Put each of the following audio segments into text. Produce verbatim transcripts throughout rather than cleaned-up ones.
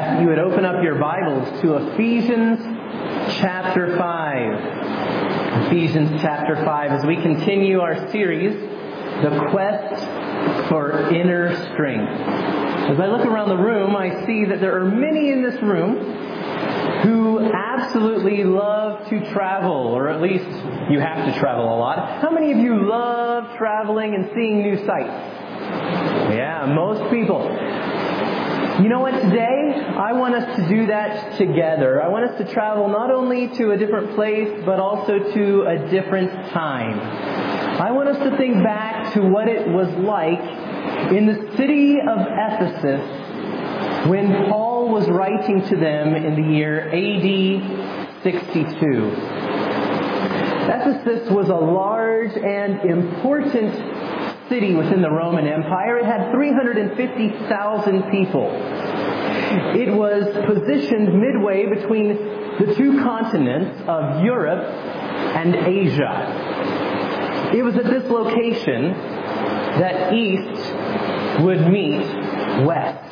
ask that you would open up your Bibles to Ephesians chapter five. Ephesians chapter five, as we continue our series, The Quest for Inner Strength. As I look around the room, I see that there are many in this room who absolutely love to travel, or at least you have to travel a lot. How many of you love traveling and seeing new sights? Yeah, most people. You know what, today I want us to do that together. I want us to travel not only to a different place, but also to a different time. I want us to think back to what it was like in the city of Ephesus when Paul was writing to them in the year A D sixty-two. Ephesus was a large and important city within the Roman Empire. It had three hundred fifty thousand people. It was positioned midway between the two continents of Europe and Asia. It was at this location that East would meet West.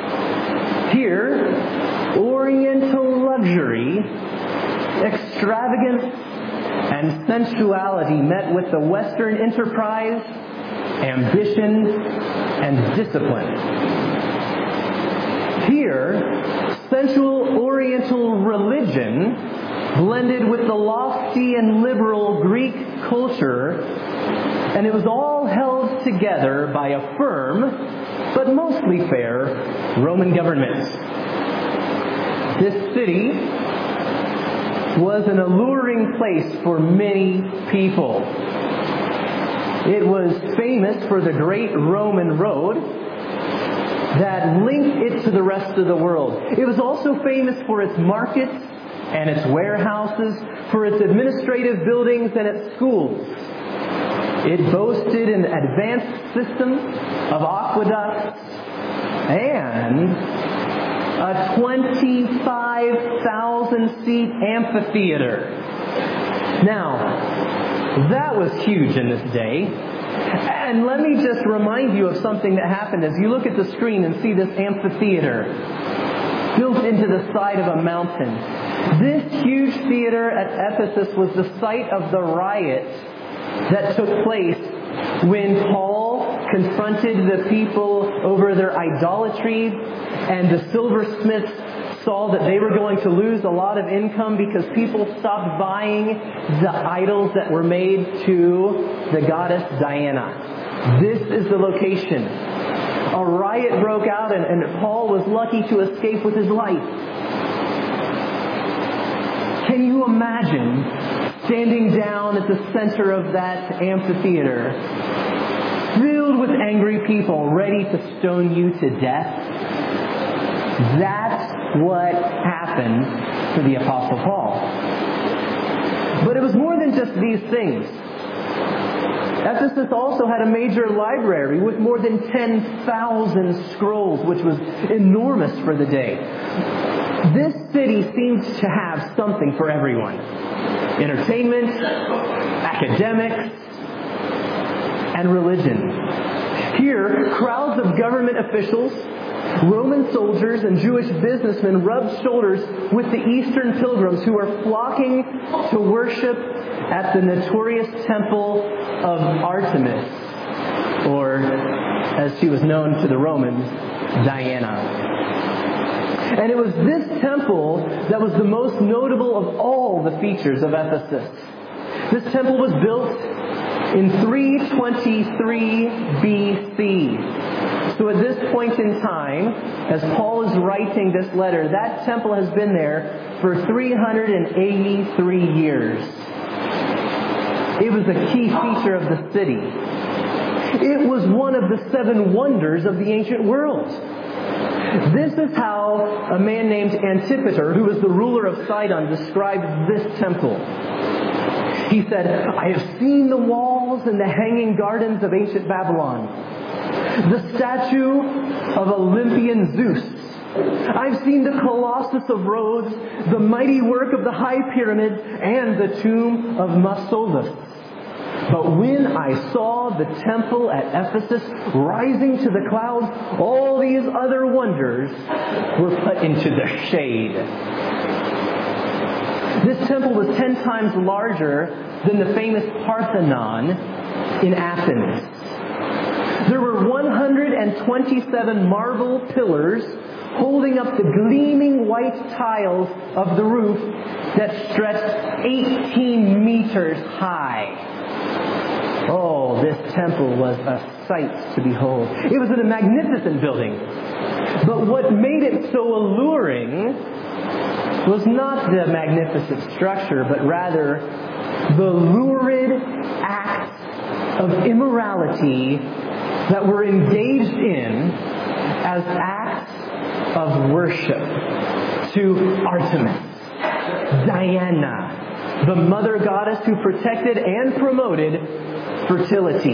Here, Oriental luxury, extravagance, and sensuality met with the Western enterprise, ambition, and discipline. Here, sensual Oriental religion blended with the lofty and liberal Greek culture, and it was all held together by a firm, but mostly fair, Roman government. This city was an alluring place for many people. It was famous for the great Roman road that linked it to the rest of the world. It was also famous for its markets and its warehouses, for its administrative buildings and its schools. It boasted an advanced system of aqueducts and a twenty-five thousand seat amphitheater. Now, that was huge in this day. And let me just remind you of something that happened as you look at the screen and see this amphitheater built into the side of a mountain. This huge theater at Ephesus was the site of the riot that took place when Paul confronted the people over their idolatry, and the silversmiths saw that they were going to lose a lot of income because people stopped buying the idols that were made to the goddess Diana. This is the location. A riot broke out, and, and Paul was lucky to escape with his life. Can you imagine standing down at the center of that amphitheater, filled with angry people ready to stone you to death? That's what happened to the Apostle Paul. But it was more than just these things. Ephesus also had a major library with more than ten thousand scrolls, which was enormous for the day. This city seemed to have something for everyone. Entertainment, academics, and religion. Here, crowds of government officials, Roman soldiers, and Jewish businessmen rubbed shoulders with the Eastern pilgrims who were flocking to worship at the notorious temple of Artemis, or as she was known to the Romans, Diana. And it was this temple that was the most notable of all the features of Ephesus. This temple was built in three twenty-three B C. So at this point in time, as Paul is writing this letter, that temple has been there for three hundred eighty-three years. It was a key feature of the city. It was one of the seven wonders of the ancient world. This is how a man named Antipater, who was the ruler of Sidon, described this temple. He said, "I have seen the walls and the hanging gardens of ancient Babylon, the statue of Olympian Zeus. I've seen the Colossus of Rhodes, the mighty work of the High Pyramid, and the tomb of Mausolus. But when I saw the temple at Ephesus rising to the clouds, all these other wonders were put into the shade. This temple was ten times larger than the famous Parthenon in Athens. There were one hundred twenty-seven marble pillars holding up the gleaming white tiles of the roof that stretched eighteen meters high. Oh, this temple was a sight to behold. It was a magnificent building. But what made it so alluring was not the magnificent structure, but rather the lurid acts of immorality that were engaged in as acts of worship to Artemis, Diana, the mother goddess who protected and promoted fertility.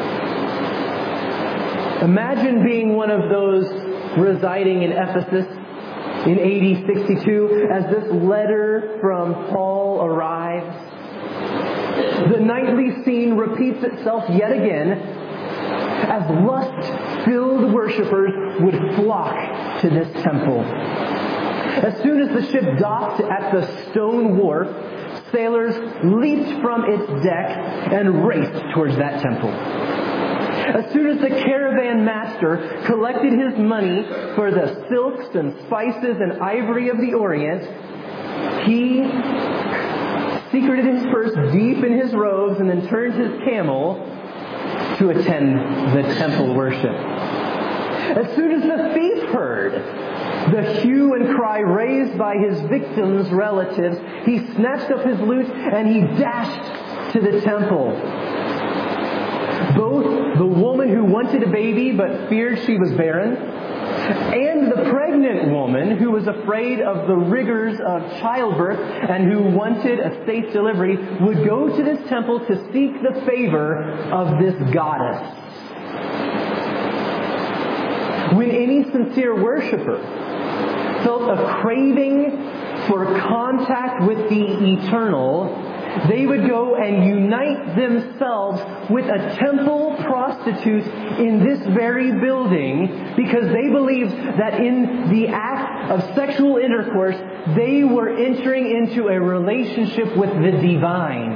Imagine being one of those residing in Ephesus in A D sixty-two as this letter from Paul arrives. The nightly scene repeats itself yet again as lust-filled worshippers would flock to this temple. As soon as the ship docked at the stone wharf, sailors leaped from its deck and raced towards that temple. As soon as the caravan master collected his money for the silks and spices and ivory of the Orient, he secreted his purse deep in his robes and then turned his camel to attend the temple worship. As soon as the thief heard the hue and cry raised by his victims' relatives, he snatched up his lute and he dashed to the temple. Both the woman who wanted a baby but feared she was barren, and the pregnant woman who was afraid of the rigors of childbirth and who wanted a safe delivery would go to this temple to seek the favor of this goddess. When any sincere worshiper felt a craving for contact with the eternal, they would go and unite themselves with a temple prostitute in this very building because they believed that in the act of sexual intercourse, they were entering into a relationship with the divine.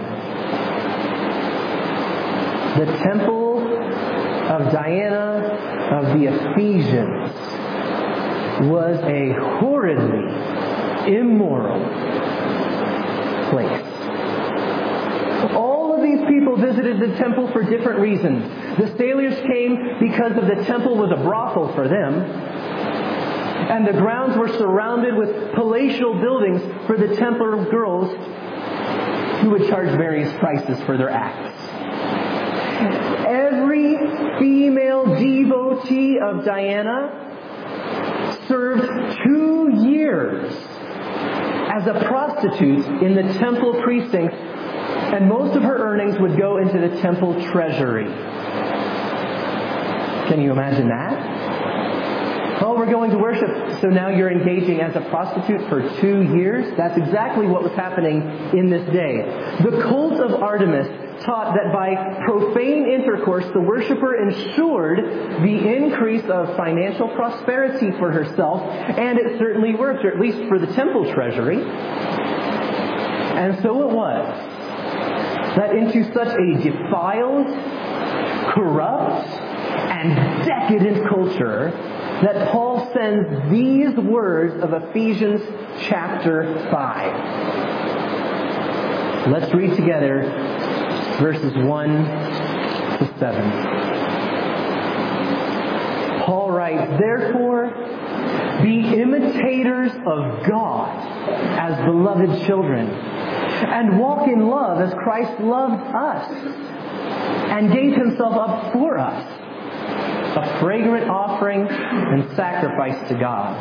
The temple of Diana of the Ephesians was a horridly immoral place. All of these people visited the temple for different reasons. The sailors came because of the temple was a brothel for them, and the grounds were surrounded with palatial buildings for the temple girls who would charge various prices for their acts. Every female devotee of Diana served two years as a prostitute in the temple precincts, and most of her earnings would go into the temple treasury. Can you imagine that? Oh, we're going to worship, so now you're engaging as a prostitute for two years? That's exactly what was happening in this day. The cult of Artemis taught that by profane intercourse, the worshiper ensured the increase of financial prosperity for herself, and it certainly worked, or at least for the temple treasury. And so it was that into such a defiled, corrupt, and decadent culture that Paul sends these words of Ephesians chapter five. Let's read together verses one to seven. Paul writes, "Therefore, be imitators of God as beloved children, and walk in love as Christ loved us and gave himself up for us, a fragrant offering and sacrifice to God.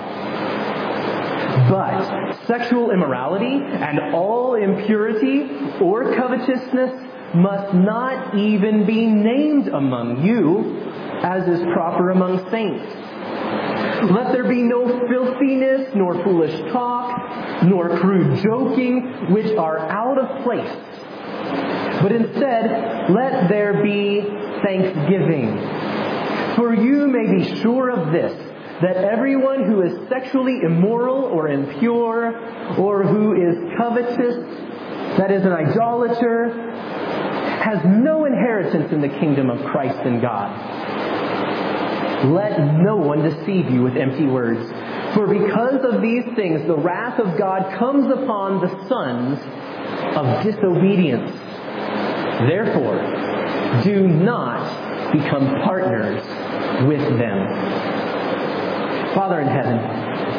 But sexual immorality and all impurity or covetousness must not even be named among you, as is proper among saints. Let there be no filthiness, nor foolish talk, nor crude joking, which are out of place. But instead, let there be thanksgiving. For you may be sure of this, that everyone who is sexually immoral or impure, or who is covetous, that is an idolater, has no inheritance in the kingdom of Christ and God. Let no one deceive you with empty words. For because of these things, the wrath of God comes upon the sons of disobedience. Therefore, do not become partners with them. Father in heaven,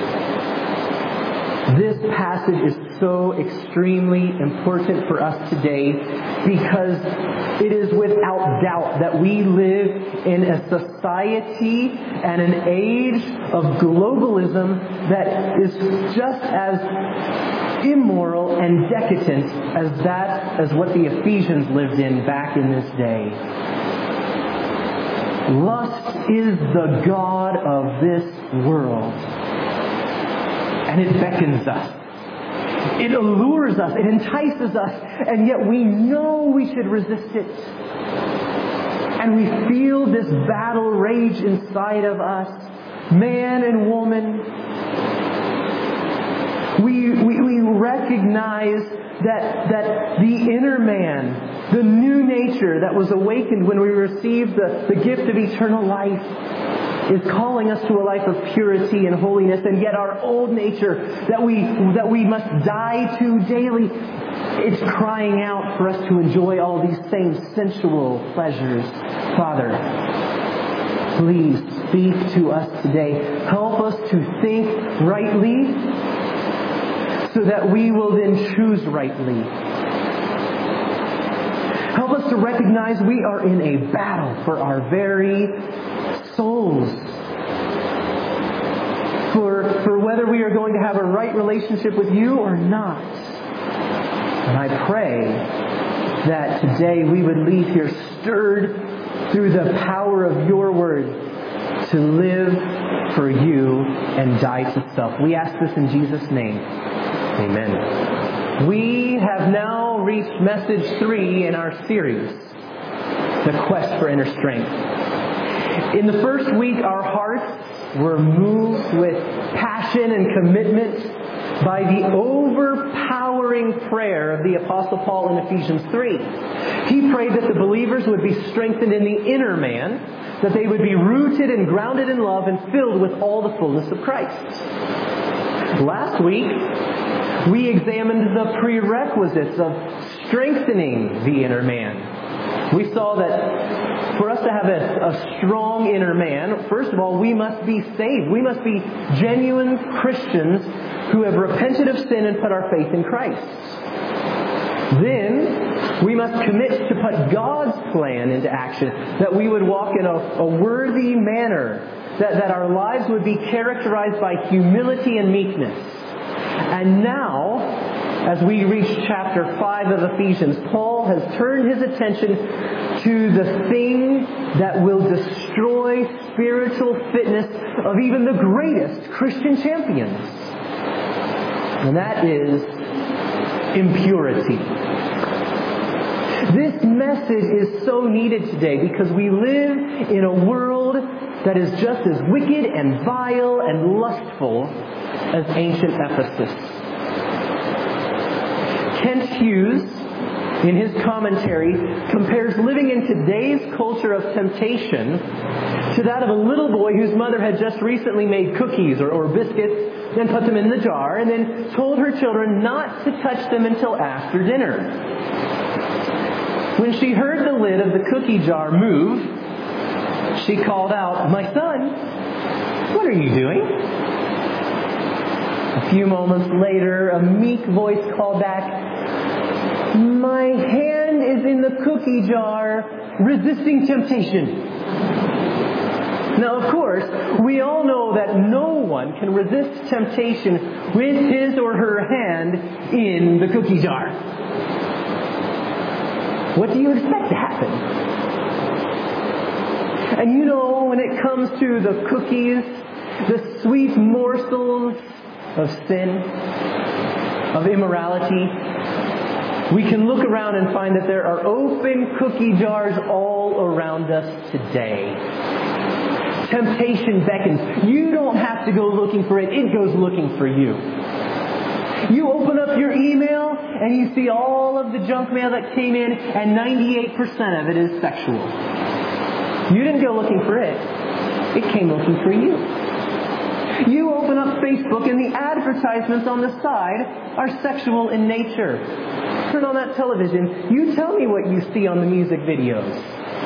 this passage is so extremely important for us today because it is without doubt that we live in a society and an age of globalism that is just as immoral and decadent as that as what the Ephesians lived in back in this day. Lust is the god of this world. And it beckons us. It allures us. It entices us. And yet we know we should resist it. And we feel this battle rage inside of us. Man and woman. We, we, we recognize that, that the inner man, the new nature that was awakened when we received the, the gift of eternal life, is calling us to a life of purity and holiness, and yet our old nature that we that we must die to daily, it's crying out for us to enjoy all these same sensual pleasures. Father, please speak to us today. Help us to think rightly so that we will then choose rightly. Help us to recognize we are in a battle for our very souls. For, for whether we are going to have a right relationship with you or not. And I pray that today we would leave here stirred through the power of your word to live for you and die to self. We ask this in Jesus' name. Amen. We have now reached message three in our series, The Quest for Inner Strength. In the first week, our hearts were moved with passion and commitment by the overpowering prayer of the Apostle Paul in Ephesians three. He prayed that the believers would be strengthened in the inner man, that they would be rooted and grounded in love and filled with all the fullness of Christ. Last week, we examined the prerequisites of strengthening the inner man. We saw that for us to have a, a strong inner man, first of all, we must be saved. We must be genuine Christians who have repented of sin and put our faith in Christ. Then, we must commit to put God's plan into action, that we would walk in a, a worthy manner, that, that our lives would be characterized by humility and meekness. And now, as we reach chapter five of Ephesians, Paul has turned his attention to the thing that will destroy spiritual fitness of even the greatest Christian champions. And that is impurity. This message is so needed today because we live in a world that is just as wicked and vile and lustful as ancient Ephesus. Kent Hughes, in his commentary, compares living in today's culture of temptation to that of a little boy whose mother had just recently made cookies or, or biscuits, then put them in the jar, and then told her children not to touch them until after dinner. When she heard the lid of the cookie jar move, she called out, "My son, what are you doing?" A few moments later, a meek voice called back, "My hand is in the cookie jar, resisting temptation." Now, of course, we all know that no one can resist temptation with his or her hand in the cookie jar. What do you expect to happen? And you know, when it comes to the cookies, the sweet morsels of sin, of immorality, We can look around and find that there are open cookie jars all around us today. Temptation beckons. You don't have to go looking for it. It goes looking for you. You open up your email and you see all of the junk mail that came in, and ninety-eight percent of it is sexual. You didn't go looking for it. It came looking for you. You open up Facebook and the advertisements on the side are sexual in nature. Turn on that television. You tell me what you see on the music videos.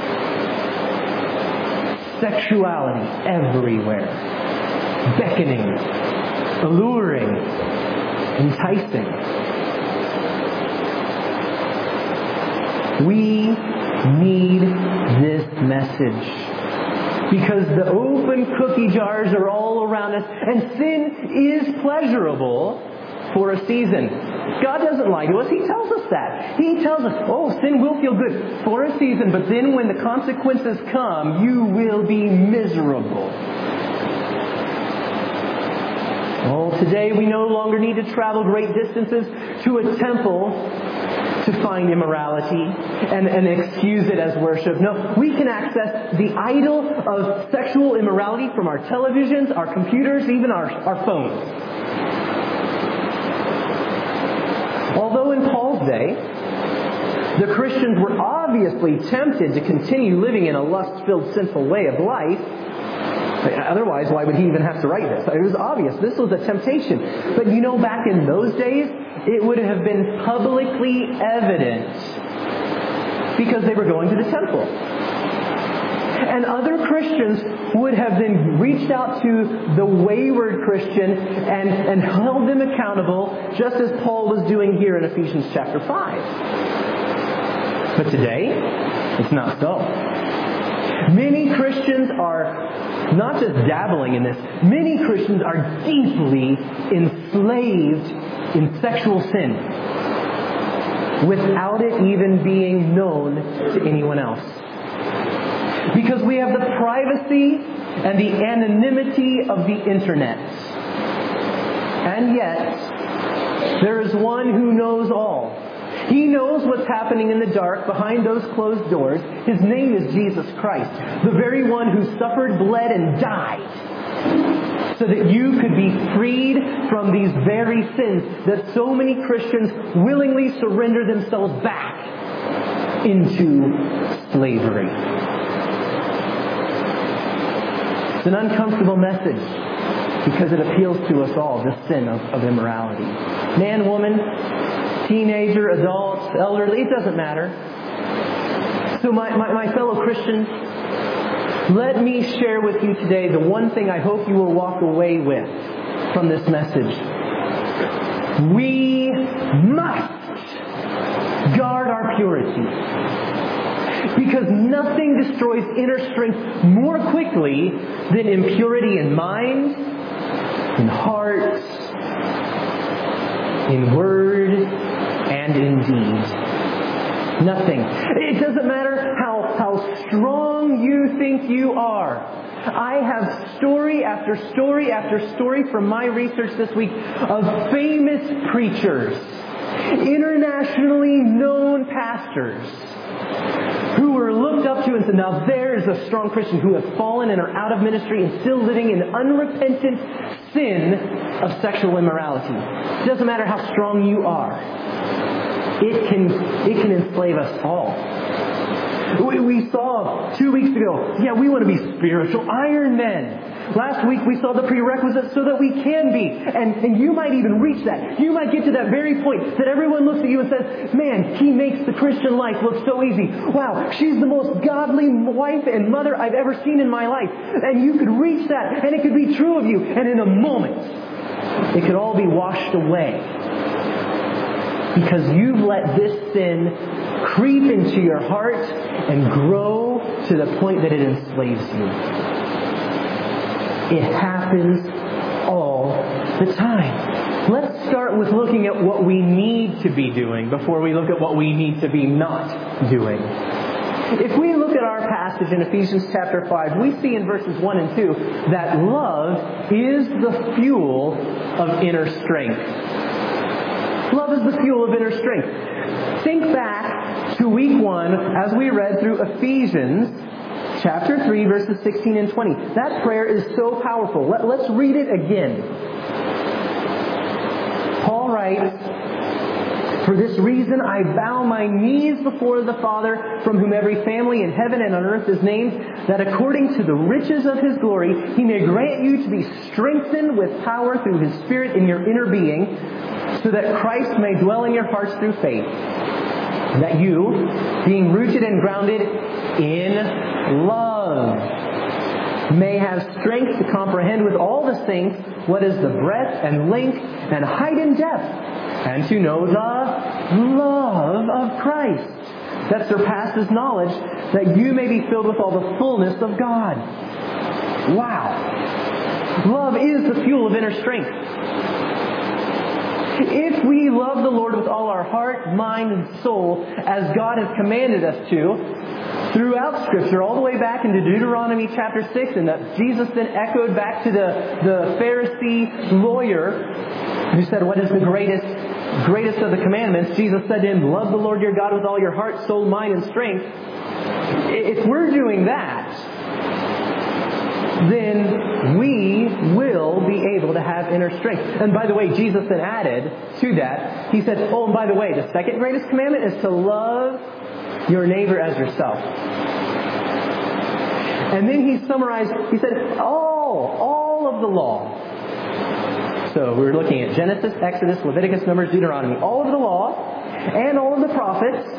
Sexuality everywhere. Beckoning. Alluring. Enticing. We need this message. Because the open cookie jars are all around us, and sin is pleasurable for a season. God doesn't lie to us. He tells us that. He tells us, oh, sin will feel good for a season, but then when the consequences come, you will be miserable. Oh, today we no longer need to travel great distances to a temple to find immorality and, and excuse it as worship. No, we can access the idol of sexual immorality from our televisions, our computers, even our, our phones. Although in Paul's day, the Christians were obviously tempted to continue living in a lust-filled, sinful way of life. Otherwise, why would he even have to write this? It was obvious. This was a temptation. But you know, back in those days, it would have been publicly evident because they were going to the temple. And other Christians would have then reached out to the wayward Christian and, and held them accountable, just as Paul was doing here in Ephesians chapter five. But today, it's not so. Many Christians are not just dabbling in this. Many Christians are deeply enslaved in sexual sin without it even being known to anyone else. Because we have the privacy and the anonymity of the internet. And yet, there is one who knows all. He knows what's happening in the dark behind those closed doors. His name is Jesus Christ, the very one who suffered, bled, and died so that you could be freed from these very sins that so many Christians willingly surrender themselves back into slavery. It's an uncomfortable message because it appeals to us all, the sin of, of immorality. Man, woman, teenager, adult, elderly, it doesn't matter. So my, my, my fellow Christians, let me share with you today the one thing I hope you will walk away with from this message. We must guard our purity. Because nothing destroys inner strength more quickly than impurity in mind, in heart, in word, and in deed. Nothing. It doesn't matter how, how strong you think you are. I have story after story after story from my research this week of famous preachers, internationally known pastors, who were looked up to and said, now there is a strong Christian, who have fallen and are out of ministry and still living in unrepentant sin of sexual immorality. It doesn't matter how strong you are. It can, it can enslave us all. We, we saw two weeks ago, yeah, we want to be spiritual Iron Men. Last week we saw the prerequisites so that we can be. And, and you might even reach that. You might get to that very point that everyone looks at you and says, man, he makes the Christian life look so easy. Wow, she's the most godly wife and mother I've ever seen in my life. And you could reach that and it could be true of you. And in a moment, it could all be washed away. Because you've let this sin creep into your heart and grow to the point that it enslaves you. It happens all the time. Let's start with looking at what we need to be doing before we look at what we need to be not doing. If we look at our passage in Ephesians chapter five, we see in verses one and two that love is the fuel of inner strength. Love is the fuel of inner strength. think back to week one as we read through Ephesians chapter three, verses sixteen and twenty. That prayer is so powerful. Let, let's read it again. Paul writes, "For this reason I bow my knees before the Father, from whom every family in heaven and on earth is named, that according to the riches of His glory, He may grant you to be strengthened with power through His Spirit in your inner being, so that Christ may dwell in your hearts through faith. That you, being rooted and grounded in love, may have strength to comprehend with all the saints what is the breadth and length and height and depth, and to know the love of Christ that surpasses knowledge, that you may be filled with all the fullness of God." Wow. Love is the fuel of inner strength. If we love the Lord with all our heart, mind, and soul, as God has commanded us to, throughout Scripture, all the way back into Deuteronomy chapter six, and that Jesus then echoed back to the, the Pharisee lawyer who said, "What is the greatest greatest of the commandments?" Jesus said to him, "Love the Lord your God with all your heart, soul, mind, and strength." If we're doing that, then we will be able to have inner strength. And by the way, Jesus then added to that, He said, "Oh, and by the way, the second greatest commandment is to love your neighbor as yourself." And then He summarized, He said, all, all of the law. So we're looking at Genesis, Exodus, Leviticus, Numbers, Deuteronomy. All of the law and all of the prophets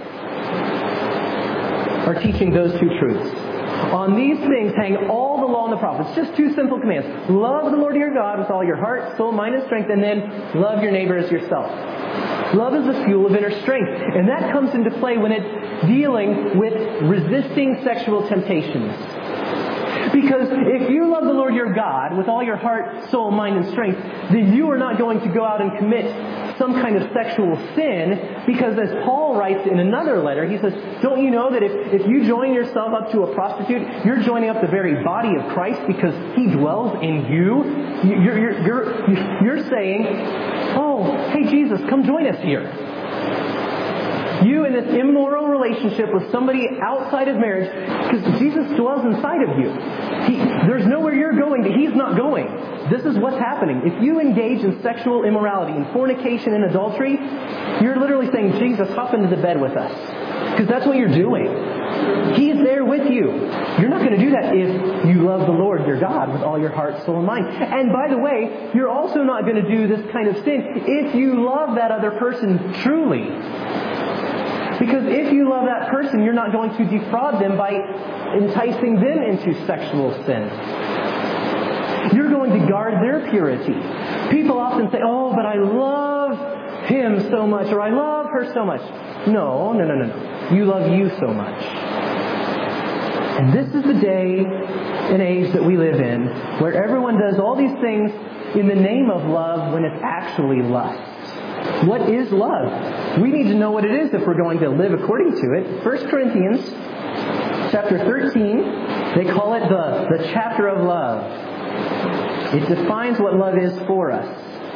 are teaching those two truths. On these things hang all the law and the prophets. Just two simple commands. Love the Lord your God with all your heart, soul, mind, and strength, and then love your neighbor as yourself. Love is the fuel of inner strength. And that comes into play when it's dealing with resisting sexual temptations. Because if you love the Lord your God with all your heart, soul, mind, and strength, then you are not going to go out and commit some kind of sexual sin. Because as Paul writes in another letter, he says, don't you know that if, if you join yourself up to a prostitute, you're joining up the very body of Christ because He dwells in you? You're, you're, you're, you're saying, oh, hey Jesus, come join us here. You in this immoral relationship with somebody outside of marriage, because Jesus dwells inside of you. He, there's nowhere you're going that He's not going. This is what's happening. If you engage in sexual immorality, in fornication and adultery, you're literally saying, Jesus, hop into the bed with us. Because that's what you're doing. He's there with you. You're not going to do that if you love the Lord your God with all your heart, soul, and mind. And by the way, you're also not going to do this kind of sin if you love that other person truly. Because if you love that person, you're not going to defraud them by enticing them into sexual sin. You're going to guard their purity. People often say, oh, but I love him so much, or I love her so much. No, no, no, no, no. You love you so much. And this is the day and age that we live in, where everyone does all these things in the name of love when it's actually lust. What is love? We need to know what it is if we're going to live according to it. First Corinthians chapter thirteen, they call it the, the chapter of love. It defines what love is for us.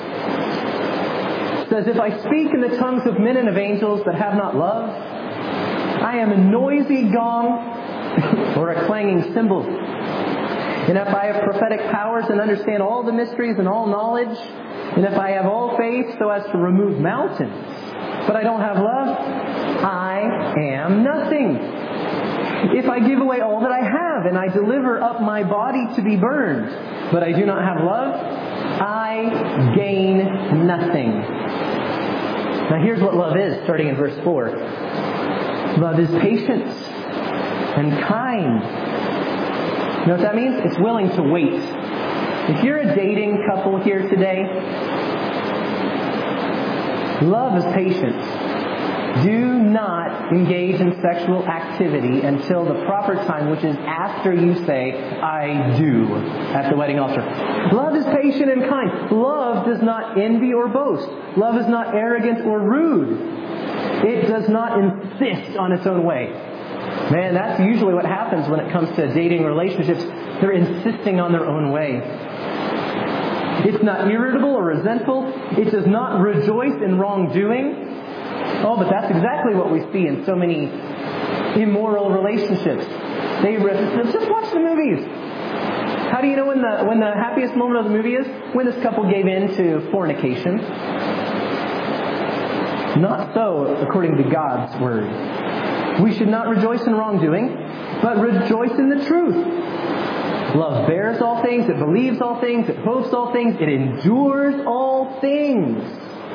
It says, if I speak in the tongues of men and of angels but have not love, I am a noisy gong or a clanging cymbal. And if I have prophetic powers and understand all the mysteries and all knowledge, and if I have all faith so as to remove mountains, but I don't have love, I am nothing. If I give away all that I have and I deliver up my body to be burned, but I do not have love, I gain nothing. Now here's what love is, starting in verse four. Love is patient and kind. You know what that means? It's willing to wait. If you're a dating couple here today, love is patient. Do not engage in sexual activity until the proper time, which is after you say, I do, at the wedding altar. Love is patient and kind. Love does not envy or boast. Love is not arrogant or rude. It does not insist on its own way. Man, that's usually what happens when it comes to dating relationships. They're insisting on their own way. It's not irritable or resentful. It does not rejoice in wrongdoing. Oh, but that's exactly what we see in so many immoral relationships. They just watch the movies. How do you know when the when the happiest moment of the movie is? When this couple gave in to fornication. Not so, according to God's Word. We should not rejoice in wrongdoing, but rejoice in the truth. Love bears all things, it believes all things, it hopes all things, it endures all things.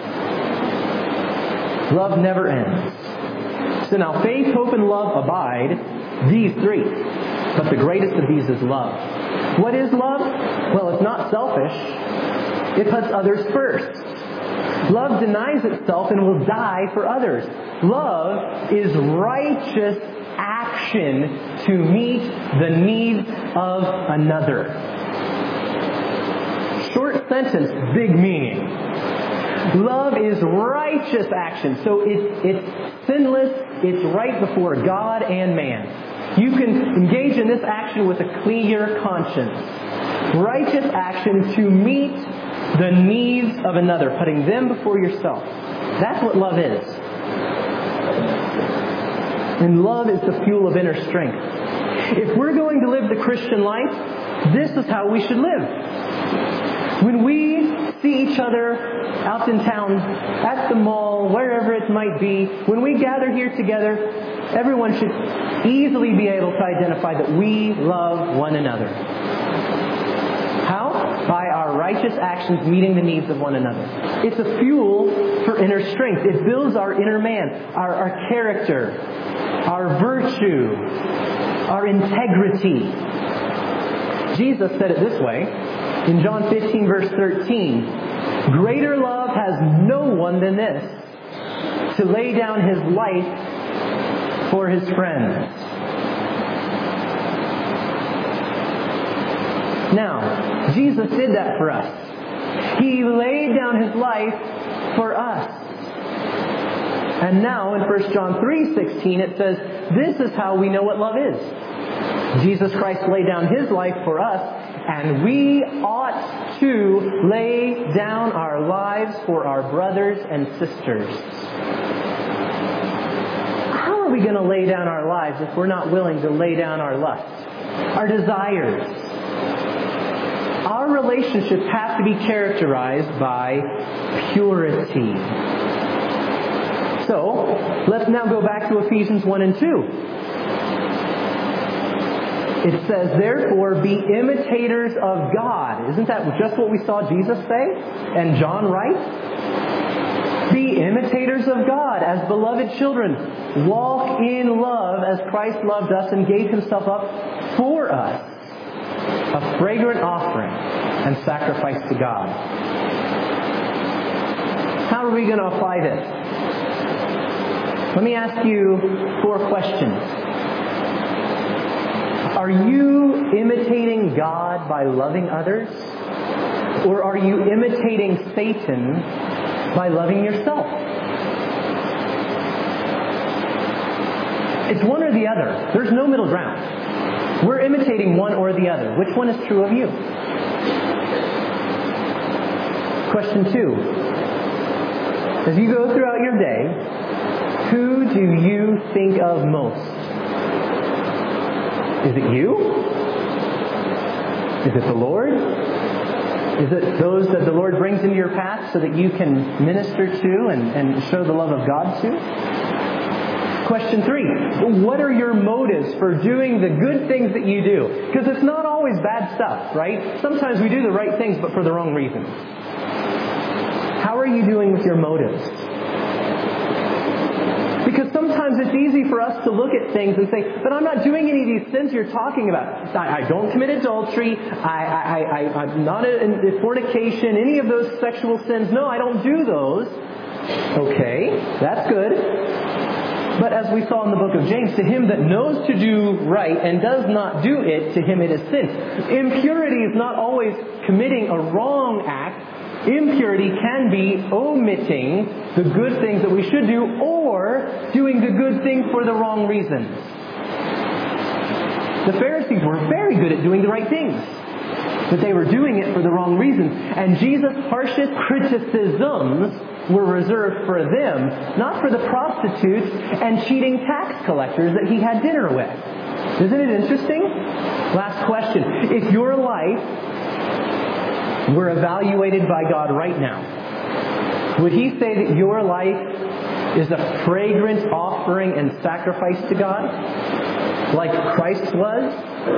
Love never ends. So now faith, hope, and love abide, these three. But the greatest of these is love. What is love? Well, it's not selfish. It puts others first. Love denies itself and will die for others. Love is righteous action to meet the needs of another. Short sentence, big meaning. Love is righteous action. So it's, it's sinless, it's right before God and man. You can engage in this action with a clear conscience. Righteous action to meet the needs of another, putting them before yourself. That's what love is. And love is the fuel of inner strength. If we're going to live the Christian life, this is how we should live. When we see each other out in town, at the mall, wherever it might be, when we gather here together, everyone should easily be able to identify that we love one another. How? By our righteous actions meeting the needs of one another. It's a fuel for inner strength. It builds our inner man, our, our character, our virtue, our integrity. Jesus said it this way in John fifteen, verse thirteen. Greater love has no one than this, to lay down his life for his friends. Now, Jesus did that for us. He laid down his life for us. And now in First John three sixteen it says, this is how we know what love is. Jesus Christ laid down his life for us, and we ought to lay down our lives for our brothers and sisters. How are we going to lay down our lives if we're not willing to lay down our lusts, our desires? Our relationships have to be characterized by purity. So, let's now go back to Ephesians one and two. It says, therefore, be imitators of God. Isn't that just what we saw Jesus say? And John write? Be imitators of God as beloved children. Walk in love as Christ loved us and gave himself up for us. A fragrant offering and sacrifice to God. How are we going to apply this? Let me ask you four questions. Are you imitating God by loving others? Or are you imitating Satan by loving yourself? It's one or the other. There's no middle ground. We're imitating one or the other. Which one is true of you? Question two. As you go throughout your day, who do you think of most? Is it you? Is it the Lord? Is it those that the Lord brings into your path so that you can minister to and, and show the love of God to? Question three. What are your motives for doing the good things that you do? Because it's not always bad stuff, right? Sometimes we do the right things but for the wrong reasons. How are you doing with your motives? Because sometimes it's easy for us to look at things and say, but I'm not doing any of these sins you're talking about. I, I don't commit adultery. I, I, I, I'm not in, in fornication, any of those sexual sins. No, I don't do those. Okay, that's good. But as we saw in the book of James, to him that knows to do right and does not do it, to him it is sin. Impurity is not always committing a wrong act. Impurity can be omitting the good things that we should do or doing the good thing for the wrong reasons. The Pharisees were very good at doing the right things, but they were doing it for the wrong reasons. And Jesus' harshest criticisms were reserved for them, not for the prostitutes and cheating tax collectors that he had dinner with. Isn't it interesting? Last question. If your life were evaluated by God right now, would He say that your life is a fragrant offering and sacrifice to God, like Christ was?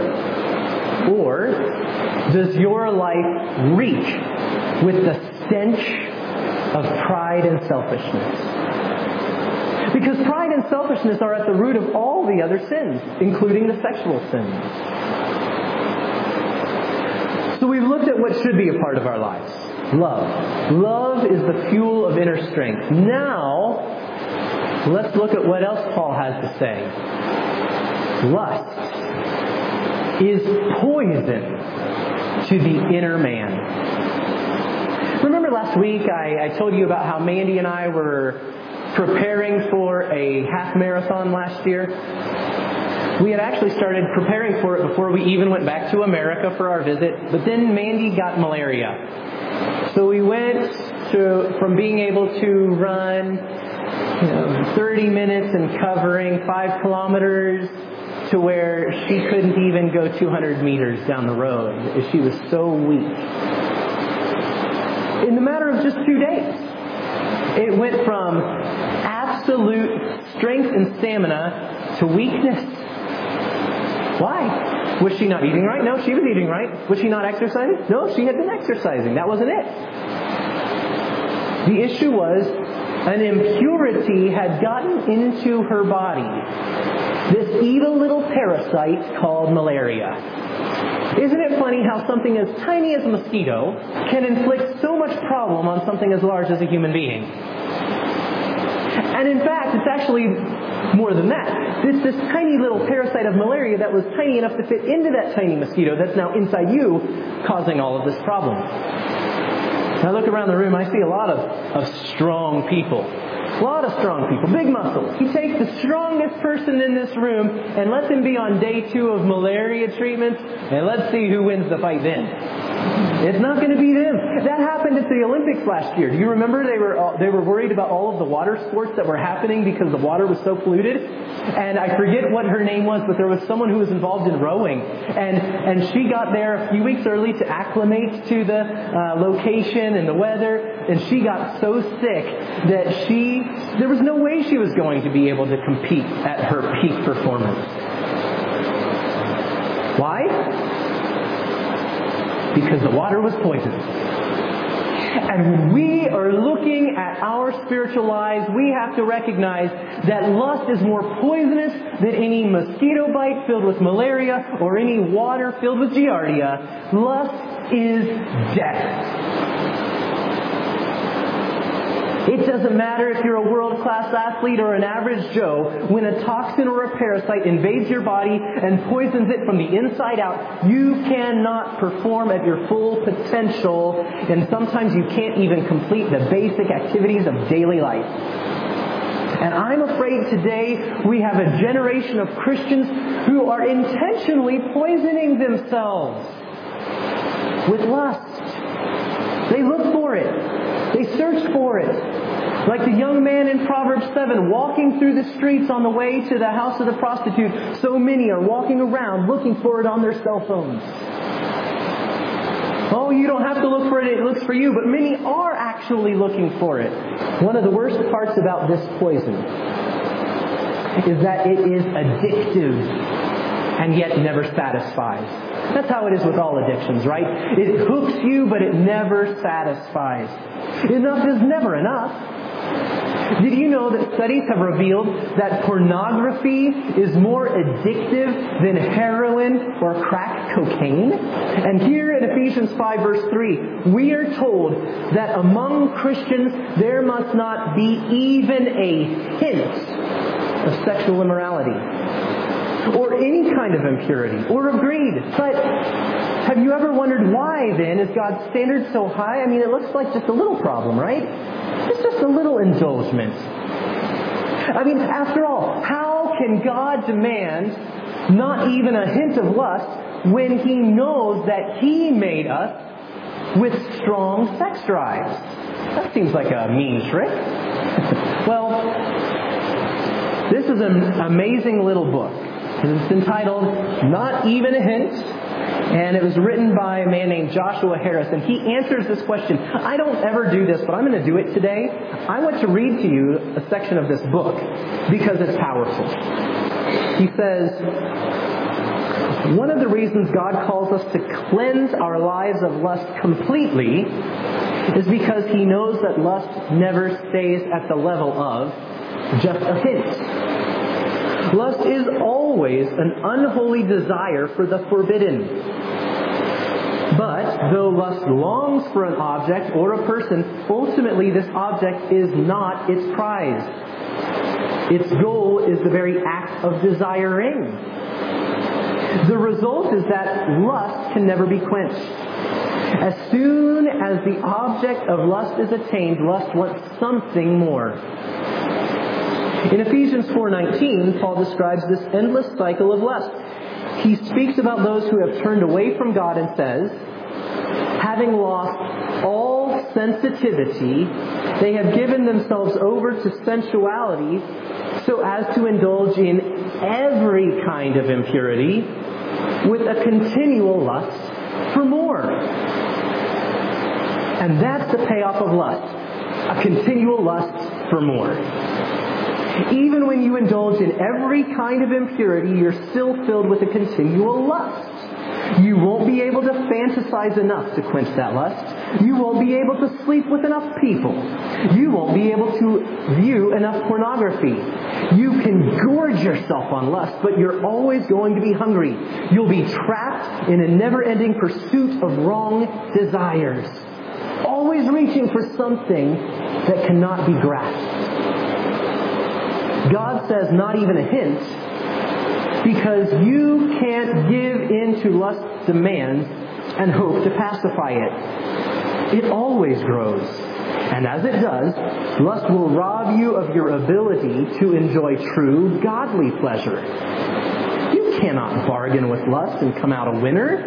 Or does your life reek with the stench of pride and selfishness? Because pride and selfishness are at the root of all the other sins, including the sexual sins. So we've looked at what should be a part of our lives. Love. Love is the fuel of inner strength. Now, let's look at what else Paul has to say. Lust is poison to the inner man. Remember last week I, I told you about how Mandy and I were preparing for a half marathon last year? We had actually started preparing for it before we even went back to America for our visit, but then Mandy got malaria. So we went to, from being able to run you know, thirty minutes and covering five kilometers to where she couldn't even go two hundred meters down the road. She was so weak. In the matter of just two days, it went from absolute strength and stamina to weakness. Why? Was she not eating right? No, she was eating right. Was she not exercising? No, she had been exercising. That wasn't it. The issue was an impurity had gotten into her body. This evil little parasite called malaria. Isn't it funny how something as tiny as a mosquito can inflict so much problem on something as large as a human being? And in fact, it's actually more than that. This, this tiny little parasite of malaria that was tiny enough to fit into that tiny mosquito that's now inside you, causing all of this problem. Now look around the room, I see a lot of, of strong people. A lot of strong people, big muscles. You take the strongest person in this room and let them be on day two of malaria treatments, and let's see who wins the fight then. It's not going to be them. That happened at the Olympics last year. Do you remember they were all, they were worried about all of the water sports that were happening because the water was so polluted? And I forget what her name was, but there was someone who was involved in rowing. And and she got there a few weeks early to acclimate to the uh, location and the weather. And she got so sick that she, there was no way she was going to be able to compete at her peak performance. Why? Because the water was poisoned. And when we are looking at our spiritual lives, we have to recognize that lust is more poisonous than any mosquito bite filled with malaria or any water filled with giardia. Lust is death. It doesn't matter if you're a world-class athlete or an average Joe. When a toxin or a parasite invades your body and poisons it from the inside out, you cannot perform at your full potential, and sometimes you can't even complete the basic activities of daily life. And I'm afraid today we have a generation of Christians who are intentionally poisoning themselves with lust. They look for it. They search for it. Like the young man in Proverbs seven walking through the streets on the way to the house of the prostitute. So many are walking around looking for it on their cell phones. Oh, you don't have to look for it, it looks for you. But many are actually looking for it. One of the worst parts about this poison is that it is addictive and yet never satisfies. That's how it is with all addictions, right? It hooks you, but it never satisfies. Enough is never enough. Did you know that studies have revealed that pornography is more addictive than heroin or crack cocaine? And here in Ephesians five verse three, we are told that among Christians there must not be even a hint of sexual immorality, or any kind of impurity, or of greed. But have you ever wondered why, then, is God's standard so high? I mean, it looks like just a little problem, right? It's just a little indulgence. I mean, after all, how can God demand not even a hint of lust when He knows that He made us with strong sex drives? That seems like a mean trick. Well, this is an amazing little book. It's entitled Not Even a Hint, and it was written by a man named Joshua Harris, and he answers this question. I don't ever do this, but I'm going to do it today. I want to read to you a section of this book because it's powerful. He says, one of the reasons God calls us to cleanse our lives of lust completely is because He knows that lust never stays at the level of just a hint. Lust is always an unholy desire for the forbidden. But though lust longs for an object or a person, ultimately this object is not its prize. Its goal is the very act of desiring. The result is that lust can never be quenched. As soon as the object of lust is attained, lust wants something more. In Ephesians four nineteen, Paul describes this endless cycle of lust. He speaks about those who have turned away from God and says, having lost all sensitivity, they have given themselves over to sensuality so as to indulge in every kind of impurity with a continual lust for more. And that's the payoff of lust, a continual lust for more. Even when you indulge in every kind of impurity, you're still filled with a continual lust. You won't be able to fantasize enough to quench that lust. You won't be able to sleep with enough people. You won't be able to view enough pornography. You can gorge yourself on lust, but you're always going to be hungry. You'll be trapped in a never-ending pursuit of wrong desires. Always reaching for something that cannot be grasped. God says not even a hint because you can't give in to lust's demands and hope to pacify it. It always grows. And as it does, lust will rob you of your ability to enjoy true godly pleasure. You cannot bargain with lust and come out a winner.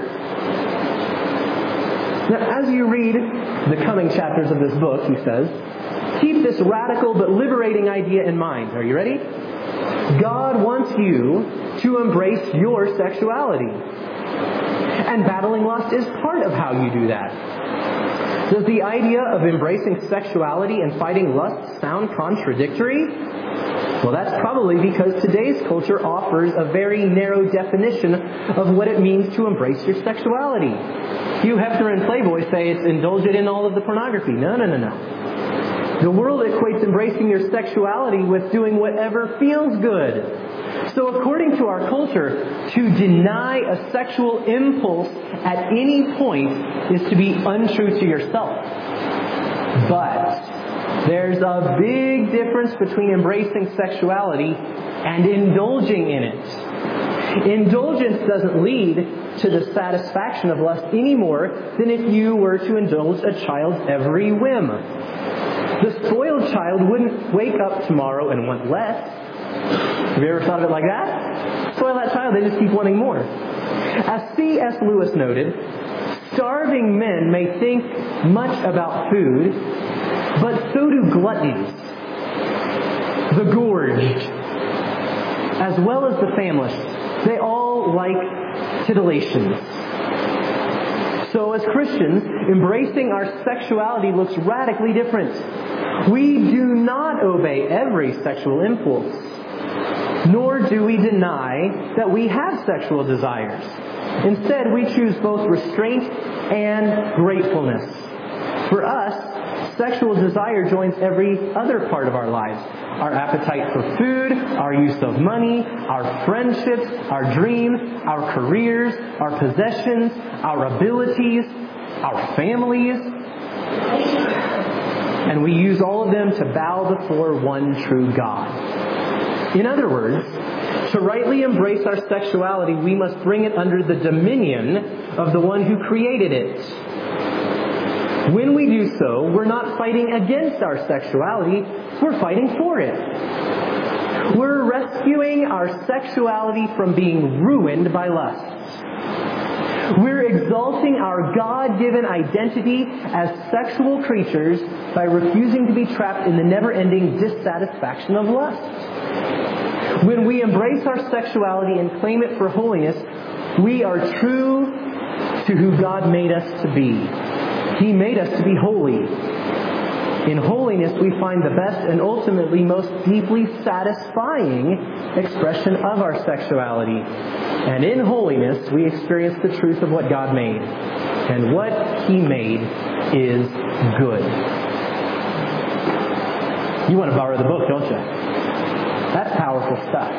Now, as you read the coming chapters of this book, he says, keep this radical but liberating idea in mind. Are you ready? God wants you to embrace your sexuality. And battling lust is part of how you do that. Does the idea of embracing sexuality and fighting lust sound contradictory? Well, that's probably because today's culture offers a very narrow definition of what it means to embrace your sexuality. Hugh Hefner and Playboy say it's indulge it in all of the pornography. No, no, no, no. The world equates embracing your sexuality with doing whatever feels good. So according to our culture, to deny a sexual impulse at any point is to be untrue to yourself. But there's a big difference between embracing sexuality and indulging in it. Indulgence doesn't lead to the satisfaction of lust any more than if you were to indulge a child's every whim. The spoiled child wouldn't wake up tomorrow and want less. Have you ever thought of it like that? Spoil that child, they just keep wanting more. As C S Lewis noted, starving men may think much about food, but so do gluttons, the gorged, as well as the famished. They all like titillations. So as Christians, embracing our sexuality looks radically different. We do not obey every sexual impulse, nor do we deny that we have sexual desires. Instead, we choose both restraint and gratefulness. For us, sexual desire joins every other part of our lives. Our appetite for food, our use of money, our friendships, our dreams, our careers, our possessions, our abilities, our families. And we use all of them to bow before one true God. In other words, to rightly embrace our sexuality, we must bring it under the dominion of the one who created it. When we do so, we're not fighting against our sexuality, we're fighting for it. We're rescuing our sexuality from being ruined by lust. We're exalting our God-given identity as sexual creatures by refusing to be trapped in the never-ending dissatisfaction of lust. When we embrace our sexuality and claim it for holiness, we are true to who God made us to be. He made us to be holy. In holiness, we find the best and ultimately most deeply satisfying expression of our sexuality. And in holiness, we experience the truth of what God made. And what He made is good. You want to borrow the book, don't you? That's powerful stuff.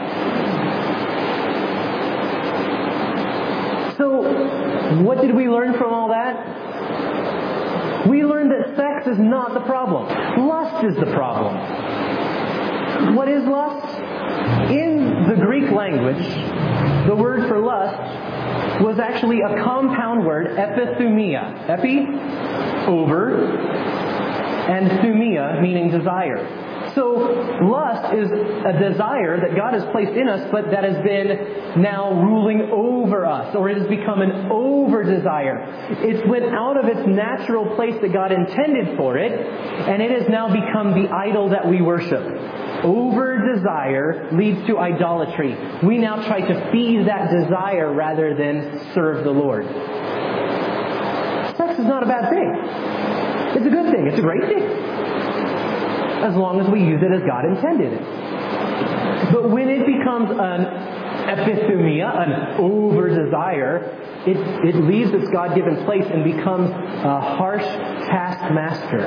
So, what did we learn from all that? We learned that sex is not the problem. Lust is the problem. What is lust? In the Greek language, the word for lust was actually a compound word, epithumia. Epi, over, and thumia, meaning desire. So, lust is a desire that God has placed in us, but that has been now ruling over us, or it has become an over-desire. It's went out of its natural place that God intended for it, and it has now become the idol that we worship. Over-desire leads to idolatry. We now try to feed that desire rather than serve the Lord. Sex is not a bad thing. It's a good thing. It's a great thing. As long as we use it as God intended it. But when it becomes an epithumia, an over-desire, it, it leaves its God-given place and becomes a harsh taskmaster.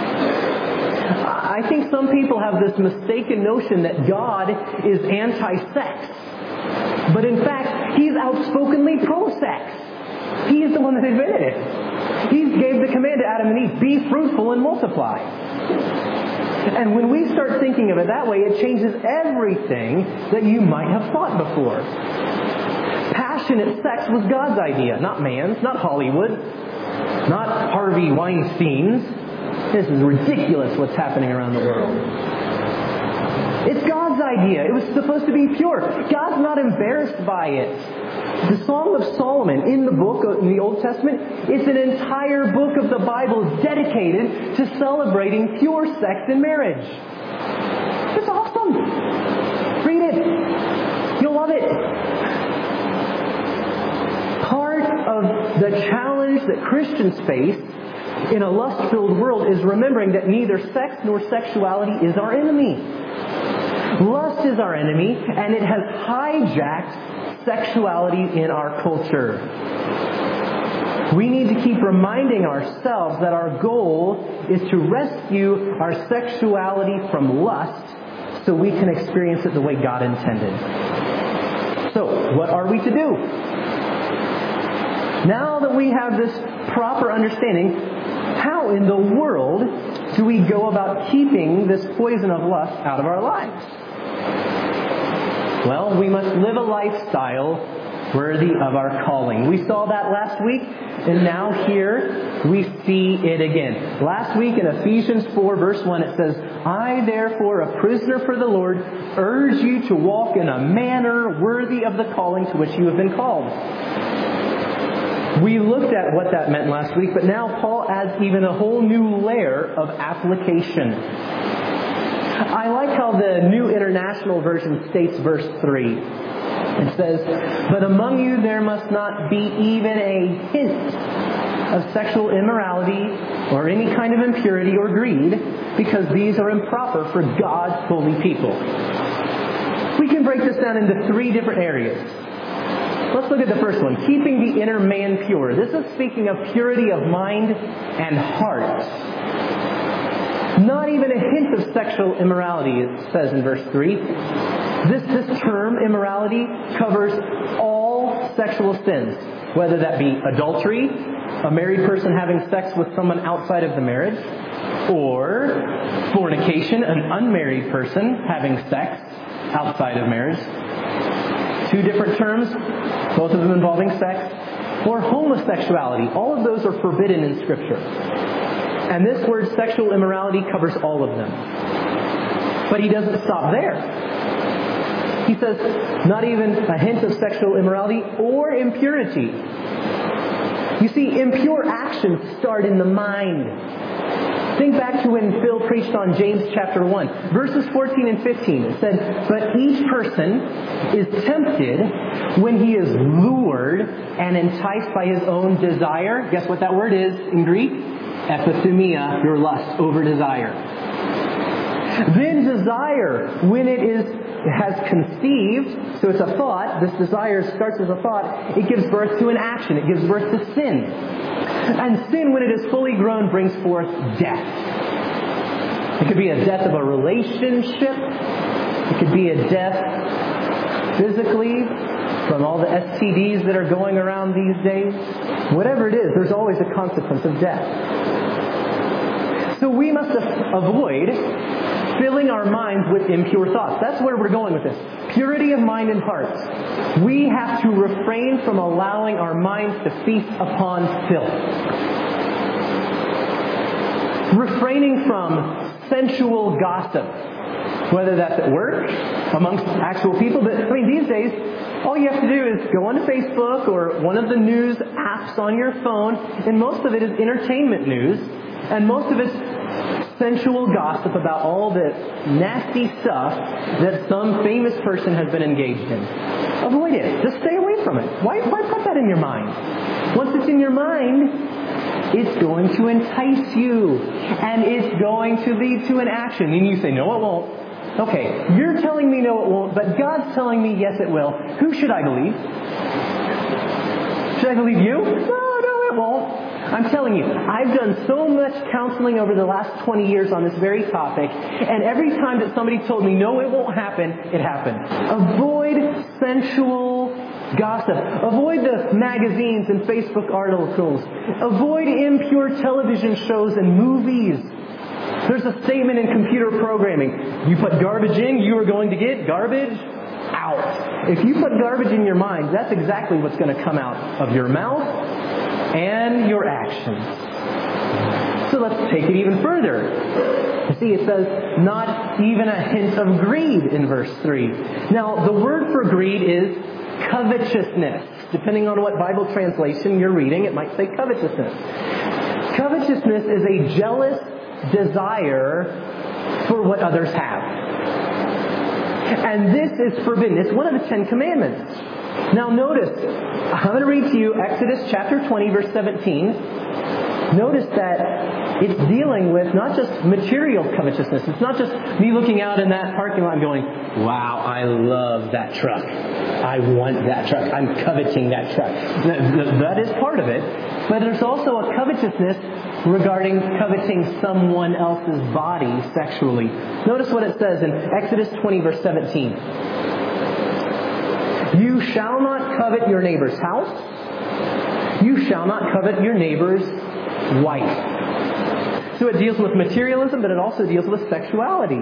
I think some people have this mistaken notion that God is anti-sex. But in fact, He's outspokenly pro-sex. He is the one that invented it. He gave the command to Adam and Eve, be fruitful and multiply. And when we start thinking of it that way, it changes everything that you might have thought before. Passionate sex was God's idea, not man's, not Hollywood, not Harvey Weinstein's. This is ridiculous what's happening around the world. It's God's idea. It was supposed to be pure. God's not embarrassed by it. The Song of Solomon in the book, in the Old Testament, it's an entire book of the Bible dedicated to celebrating pure sex in marriage. It's awesome. Read it. You'll love it. Part of the challenge that Christians face in a lust-filled world is remembering that neither sex nor sexuality is our enemy. Lust is our enemy, and it has hijacked sexuality in our culture. We need to keep reminding ourselves that our goal is to rescue our sexuality from lust so we can experience it the way God intended. So, what are we to do? Now that we have this proper understanding, how in the world do we go about keeping this poison of lust out of our lives? Well, we must live a lifestyle worthy of our calling. We saw that last week, and now here we see it again. Last week in Ephesians four, verse one, it says, I, therefore, a prisoner for the Lord, urge you to walk in a manner worthy of the calling to which you have been called. We looked at what that meant last week, but now Paul adds even a whole new layer of application. I like how the New International Version states verse three. It says, but among you there must not be even a hint of sexual immorality or any kind of impurity or greed, because these are improper for God's holy people. We can break this down into three different areas. Let's look at the first one, keeping the inner man pure. This is speaking of purity of mind and heart. Not even a hint of sexual immorality, it says in verse three. This, this term, immorality, covers all sexual sins, whether that be adultery, a married person having sex with someone outside of the marriage, or fornication, an unmarried person having sex outside of marriage. Two different terms, both of them involving sex, or homosexuality. All of those are forbidden in Scripture. And this word sexual immorality covers all of them. But he doesn't stop there. He says, not even a hint of sexual immorality or impurity. You see, impure actions start in the mind. Think back to when Phil preached on James chapter one. Verses fourteen and fifteen. It said, "But each person is tempted when he is lured and enticed by his own desire." Guess what that word is in Greek? Epithumia, your lust, over desire. Then desire, when it is has conceived, so it's a thought, this desire starts as a thought, it gives birth to an action, it gives birth to sin. And sin, when it is fully grown, brings forth death. It could be a death of a relationship, it could be a death physically from all the S T Ds that are going around these days. Whatever it is, there's always a consequence of death. So we must avoid filling our minds with impure thoughts. That's where we're going with this. Purity of mind and heart. We have to refrain from allowing our minds to feast upon filth. Refraining from sensual gossip. Whether that's at work, amongst actual people. But I mean, these days, all you have to do is go onto Facebook or one of the news apps on your phone, and most of it is entertainment news, and most of it's sensual gossip about all the nasty stuff that some famous person has been engaged in. Avoid it. Just stay away from it. Why, why put that in your mind? Once it's in your mind, it's going to entice you. And it's going to lead to an action. And you say, no, it won't. Okay, you're telling me no, it won't, but God's telling me yes, it will. Who should I believe? Should I believe you? No, no, it won't. I'm telling you, I've done so much counseling over the last twenty years on this very topic, and every time that somebody told me, no, it won't happen, it happened. Avoid sensual gossip. Avoid the magazines and Facebook articles. Avoid impure television shows and movies. There's a statement in computer programming. You put garbage in, you are going to get garbage out. If you put garbage in your mind, that's exactly what's going to come out of your mouth and your actions. So let's take it even further. You see, it says, not even a hint of greed in verse three. Now, the word for greed is covetousness. Depending on what Bible translation you're reading, it might say covetousness. Covetousness is a jealous desire for what others have. And this is forbidden. It's one of the Ten Commandments. Now notice, I'm going to read to you Exodus chapter twenty, verse seventeen. Notice that it's dealing with not just material covetousness. It's not just me looking out in that parking lot and going, wow, I love that truck. I want that truck. I'm coveting that truck. That is part of it. But there's also a covetousness regarding coveting someone else's body sexually. Notice what it says in Exodus twenty, verse seventeen. You shall not covet your neighbor's house. You shall not covet your neighbor's wife. So it deals with materialism, but it also deals with sexuality.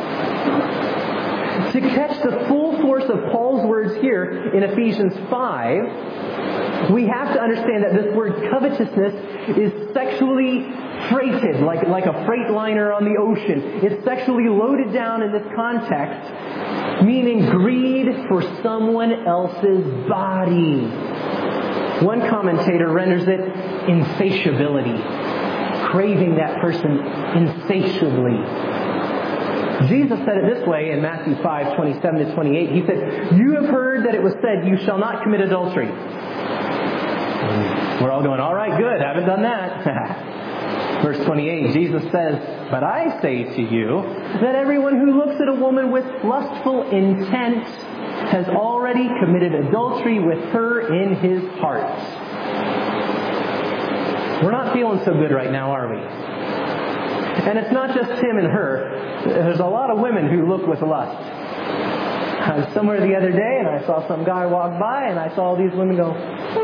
To catch the full force of Paul's words here in Ephesians five, we have to understand that this word covetousness is sexually freighted, like, like a freight liner on the ocean. It's sexually loaded down in this context, meaning greed for someone else's body. One commentator renders it insatiability, craving that person insatiably. Jesus said it this way in Matthew five, twenty-seven to twenty-eight. He said, you have heard that it was said, you shall not commit adultery. We're all going, all right, good, haven't done that. Verse twenty-eight, Jesus says, but I say to you that everyone who looks at a woman with lustful intent has already committed adultery with her in his heart. We're not feeling so good right now, are we? And it's not just him and her. There's a lot of women who look with lust. I was somewhere the other day and I saw some guy walk by and I saw all these women go,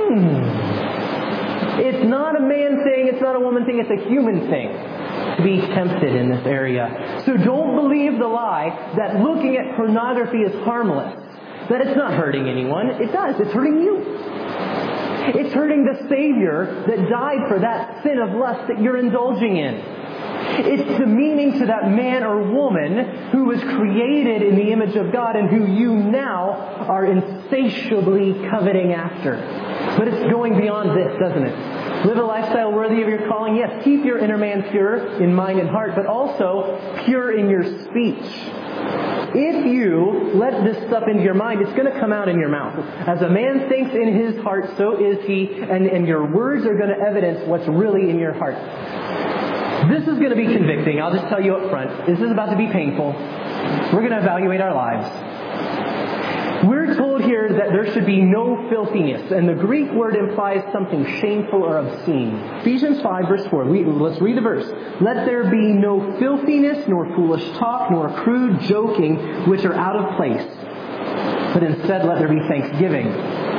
hmm. It's not a man thing, it's not a woman thing, it's a human thing to be tempted in this area. So don't believe the lie that looking at pornography is harmless. That it's not hurting anyone. It does. It's hurting you. It's hurting the Savior that died for that sin of lust that you're indulging in. It's demeaning to that man or woman who was created in the image of God and who you now are insatiably coveting after. But it's going beyond this, doesn't it? Live a lifestyle worthy of your calling. Yes, keep your inner man pure in mind and heart, but also pure in your speech. If you let this stuff into your mind, it's going to come out in your mouth. As a man thinks in his heart, so is he, and, and your words are going to evidence what's really in your heart. This is going to be convicting. I'll just tell you up front. This is about to be painful. We're going to evaluate our lives. We're told here that there should be no filthiness, and the Greek word implies something shameful or obscene. Ephesians five, verse four. We, let's read the verse. Let there be no filthiness, nor foolish talk, nor crude joking, which are out of place. But instead, let there be thanksgiving.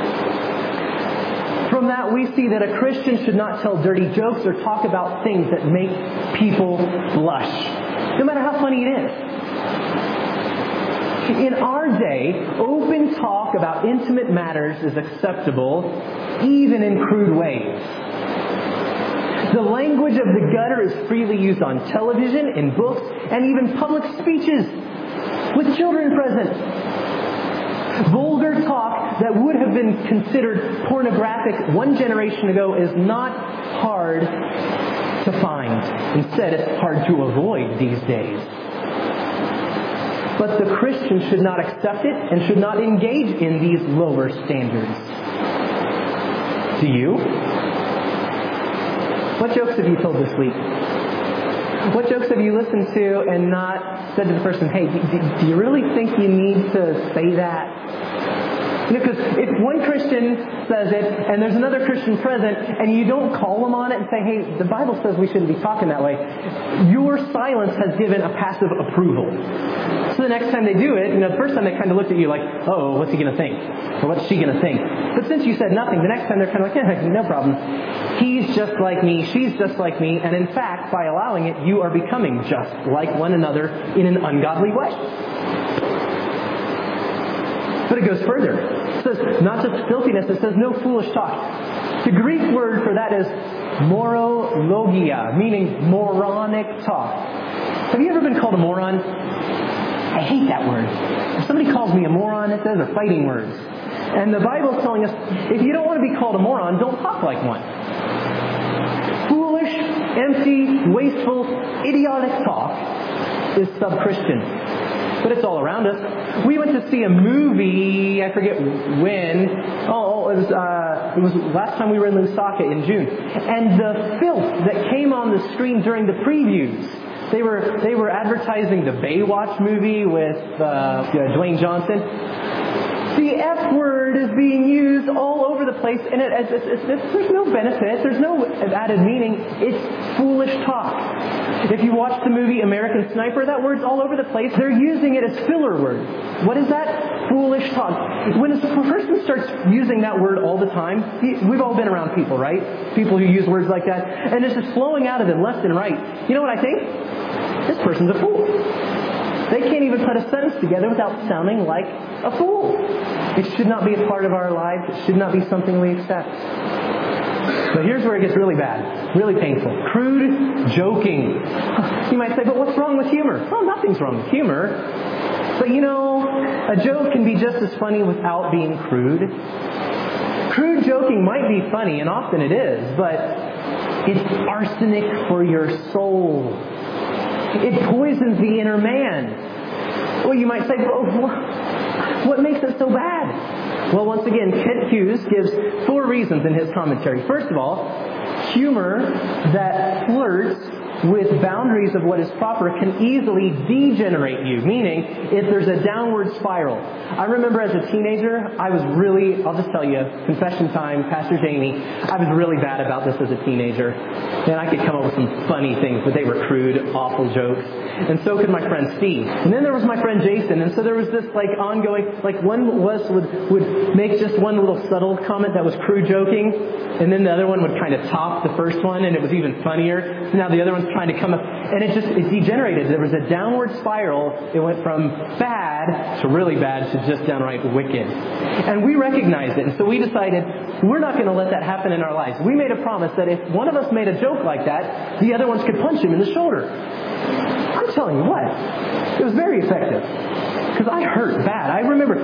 From that, we see that a Christian should not tell dirty jokes or talk about things that make people blush, no matter how funny it is. In our day, open talk about intimate matters is acceptable, even in crude ways. The language of the gutter is freely used on television, in books, and even public speeches, with children present. Vulgar talk that would have been considered pornographic one generation ago is not hard to find. Instead, it's hard to avoid these days. But the Christian should not accept it and should not engage in these lower standards. Do you? What jokes have you told this week? What jokes have you listened to and not said to the person, hey, do, do you really think you need to say that? Because if one Christian says it and there's another Christian present and you don't call them on it and say, hey, the Bible says we shouldn't be talking that way, your silence has given a passive approval. So the next time they do it, you know, the first time they kind of looked at you like, oh, what's he going to think? Or what's she going to think? But since you said nothing, the next time they're kind of like, yeah, no problem. He's just like me, she's just like me, and in fact, by allowing it, you are becoming just like one another in an ungodly way. But it goes further. It says not just filthiness, it says no foolish talk. The Greek word for that is morologia, meaning moronic talk. Have you ever been called a moron? I hate that word. If somebody calls me a moron, it says they're fighting words. And the Bible's telling us, if you don't want to be called a moron, don't talk like one. Foolish, empty, wasteful, idiotic talk is sub-Christian. But it's all around us. We went to see a movie, I forget when. Oh, it was uh, it was last time we were in Lusaka in June. And the filth that came on the screen during the previews, they were they were advertising the Baywatch movie with uh, Dwayne Johnson. The F word is being used all over the place, and it, it's, it's, it's, there's no benefit, there's no added meaning. It's foolish talk. If you watch the movie American Sniper, that word's all over the place. They're using it as filler word. What is that? Foolish talk. When a person starts using that word all the time, we've all been around people, right? People who use words like that, and it's just flowing out of them left and right. You know what I think? This person's a fool. They can't even put a sentence together without sounding like a fool. It should not be a part of our lives. It should not be something we accept. But here's where it gets really bad, really painful. Crude joking. You might say, but what's wrong with humor? Well, nothing's wrong with humor. But you know, a joke can be just as funny without being crude. Crude joking might be funny, and often it is, but it's arsenic for your soul. It poisons the inner man. Well, you might say, well, what makes it so bad? Well, once again, Kent Hughes gives four reasons in his commentary. First of all, humor that flirts with boundaries of what is proper can easily degenerate you, meaning if there's a downward spiral. I remember as a teenager, I was really, I'll just tell you, confession time, Pastor Jamie, I was really bad about this as a teenager. And I could come up with some funny things, but they were crude, awful jokes. And so could my friend Steve. And then there was my friend Jason. And so there was this like ongoing, like one of us would, would make just one little subtle comment that was crude joking. And then the other one would kind of top the first one, and it was even funnier. So now the other one's trying to come up, and it just, it degenerated. There was a downward spiral. It went from bad to really bad to just downright wicked. And we recognized it. And so we decided we're not going to let that happen in our lives. We made a promise that if one of us made a joke like that, the other ones could punch him in the shoulder. I'm telling you what, it was very effective. Because I hurt bad. I remember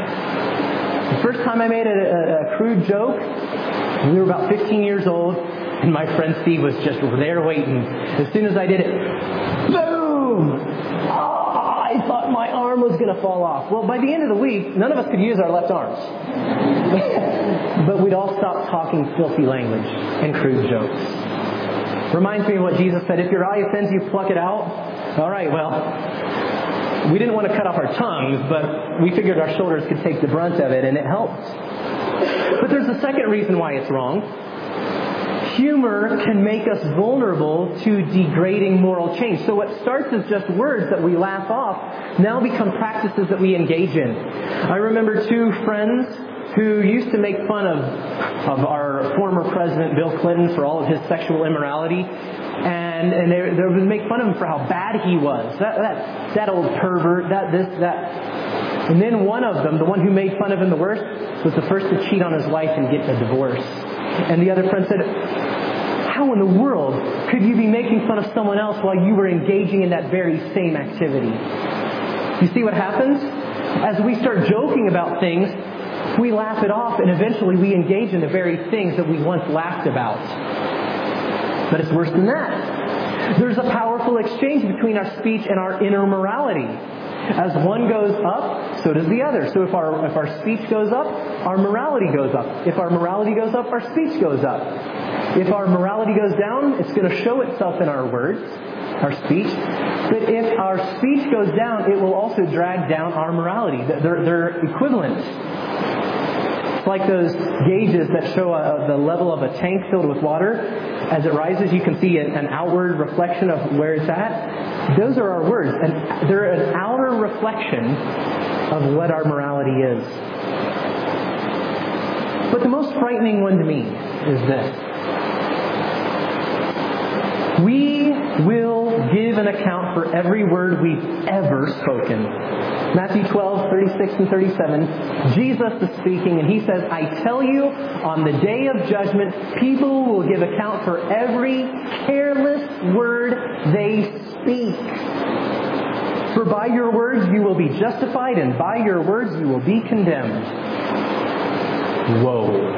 I, the first time I made a, a, a crude joke, we were about fifteen years old. And my friend Steve was just there waiting. As soon as I did it, boom! Oh, I thought my arm was going to fall off. Well, by the end of the week, none of us could use our left arms. But we'd all stop talking filthy language and crude jokes. Reminds me of what Jesus said, if your eye offends you, pluck it out. All right, well, we didn't want to cut off our tongues, but we figured our shoulders could take the brunt of it, and it helped. But there's a second reason why it's wrong. Humor can make us vulnerable to degrading moral change. So what starts as just words that we laugh off now become practices that we engage in. I remember two friends who used to make fun of, of our former president, Bill Clinton, for all of his sexual immorality. And, and they, they would make fun of him for how bad he was. That, that, that old pervert, that, this, that. And then one of them, the one who made fun of him the worst, was the first to cheat on his wife and get a divorce. And the other friend said, how in the world could you be making fun of someone else while you were engaging in that very same activity? You see what happens? As we start joking about things, we laugh it off, and eventually we engage in the very things that we once laughed about. But it's worse than that. There's a powerful exchange between our speech and our inner morality. As one goes up, so does the other. So if our if our speech goes up, our morality goes up. If our morality goes up, our speech goes up. If our morality goes down, it's going to show itself in our words, our speech. But if our speech goes down, it will also drag down our morality. They're, they're equivalent. It's like those gauges that show a, the level of a tank filled with water. As it rises, you can see an outward reflection of where it's at. Those are our words, and they're an outer reflection of what our morality is. But the most frightening one to me is this. We will give an account for every word we've ever spoken. Matthew twelve, thirty-six and thirty-seven, Jesus is speaking, and He says, I tell you, on the day of judgment, people will give account for every careless word they speak. For by your words you will be justified, and by your words you will be condemned. Whoa.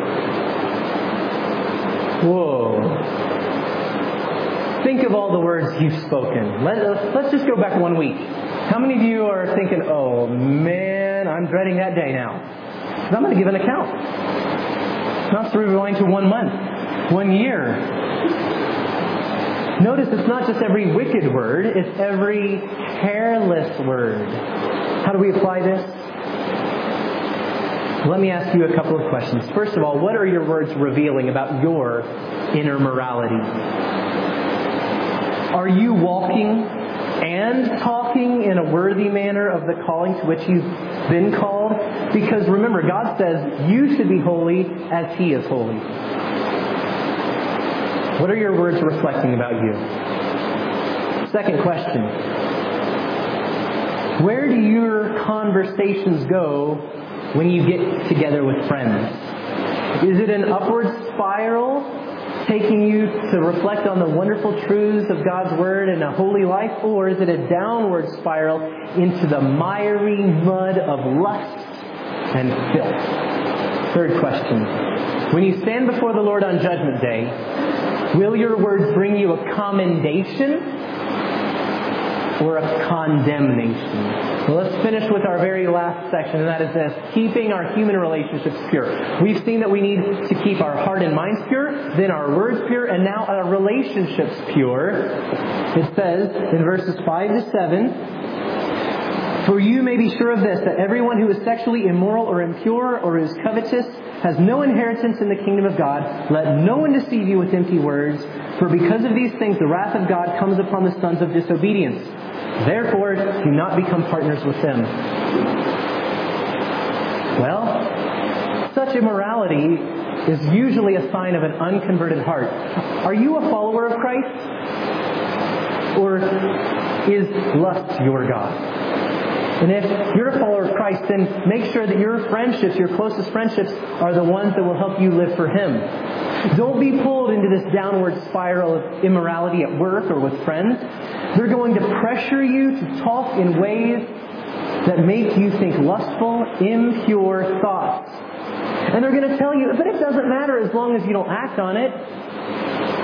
Whoa. Think of all the words you've spoken. Let, let's just go back one week. How many of you are thinking, oh man, I'm dreading that day now? And I'm going to give an account. Not to rewind to one month, one year. Notice it's not just every wicked word, it's every careless word. How do we apply this? Let me ask you a couple of questions. First of all, what are your words revealing about your inner morality? Are you walking and talking in a worthy manner of the calling to which you've been called? Because remember, God says you should be holy as He is holy. What are your words reflecting about you? Second question. Where do your conversations go when you get together with friends? Is it an upward spiral, taking you to reflect on the wonderful truths of God's Word and a holy life? Or is it a downward spiral into the miry mud of lust and filth? Third question. When you stand before the Lord on Judgment Day, will your words bring you a commendation or a condemnation? Well, let's finish with our very last section, and that is this: keeping our human relationships pure. We've seen that we need to keep our heart and minds pure, then our words pure, and now our relationships pure. It says in verses five to seven, for you may be sure of this, that everyone who is sexually immoral or impure or is covetous has no inheritance in the kingdom of God. Let no one deceive you with empty words, for because of these things the wrath of God comes upon the sons of disobedience. Therefore, do not become partners with them. Well, such immorality is usually a sign of an unconverted heart. Are you a follower of Christ? Or is lust your God? And if you're a follower of Christ, then make sure that your friendships, your closest friendships, are the ones that will help you live for Him. Don't be pulled into this downward spiral of immorality at work or with friends. They're going to pressure you to talk in ways that make you think lustful, impure thoughts. And they're going to tell you, but it doesn't matter as long as you don't act on it.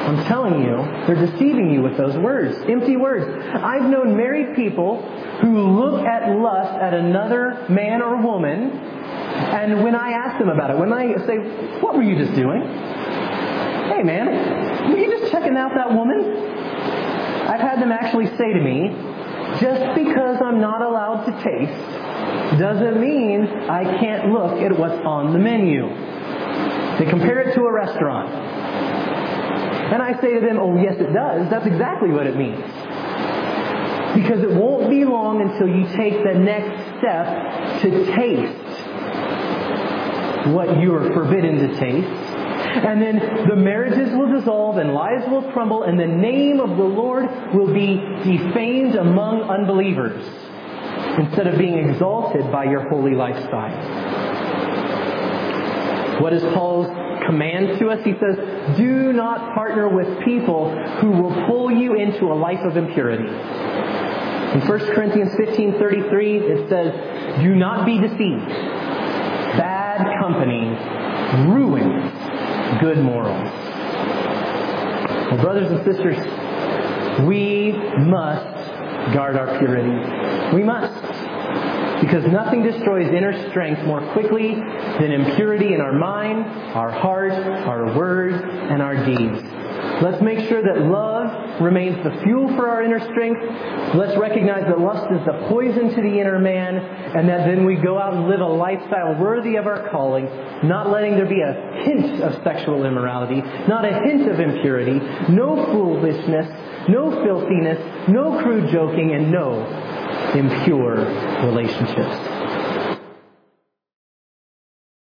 I'm telling you, they're deceiving you with those words, empty words. I've known married people who look at lust at another man or woman, and when I ask them about it, when I say, what were you just doing? Hey man, were you just checking out that woman? I've had them actually say to me, just because I'm not allowed to taste doesn't mean I can't look at what's on the menu. They compare it to a restaurant. And I say to them, oh yes it does. That's exactly what it means. Because it won't be long until you take the next step to taste what you are forbidden to taste. And then the marriages will dissolve and lives will crumble and the name of the Lord will be defamed among unbelievers instead of being exalted by your holy lifestyle. What is Paul's command to us? He says, do not partner with people who will pull you into a life of impurity. In First Corinthians fifteen thirty-three, it says, do not be deceived. Bad company ruins good morals. Well, brothers and sisters, we must guard our purity. We must. Because nothing destroys inner strength more quickly than impurity in our mind, our heart, our words, and our deeds. Let's make sure that love remains the fuel for our inner strength. Let's recognize that lust is the poison to the inner man, and that then we go out and live a lifestyle worthy of our calling, not letting there be a hint of sexual immorality, not a hint of impurity, no foolishness, no filthiness, no crude joking, and no impure relationships.